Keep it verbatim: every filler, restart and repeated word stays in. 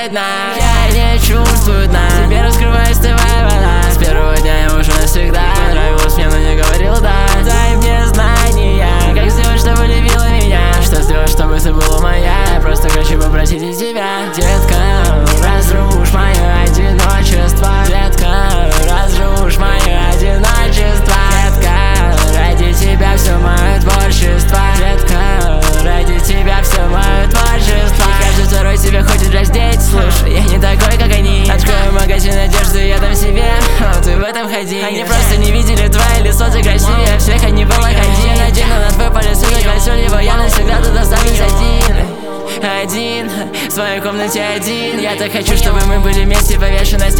делает нам. Я не чувствую дна, тебе раскрываю стывая вода. С первого дня я уже навсегда нравилась мне, но не говорил да. Дай мне знания, как сделать, чтобы любила меня. Что сделать, чтобы ты была моя. Я просто хочу попросить из тебя, детка, разрушь мое одиночество. Детка, разрушь мое одиночество. Детка, ради тебя все мое творчество. Детка, ради тебя все мое творчество. И каждый второй тебя хочет раздеть. Слушай, я не такой, как они. Открою магазин одежды, я дам себе, но ты в этом ходи. Они просто не видели твое лицо, ты красивее всех, они было ходи. Я надену на твой палец свой кольцо, либо я навсегда тут останусь один. Один, в своей комнате один. Я так хочу, чтобы мы были вместе повешены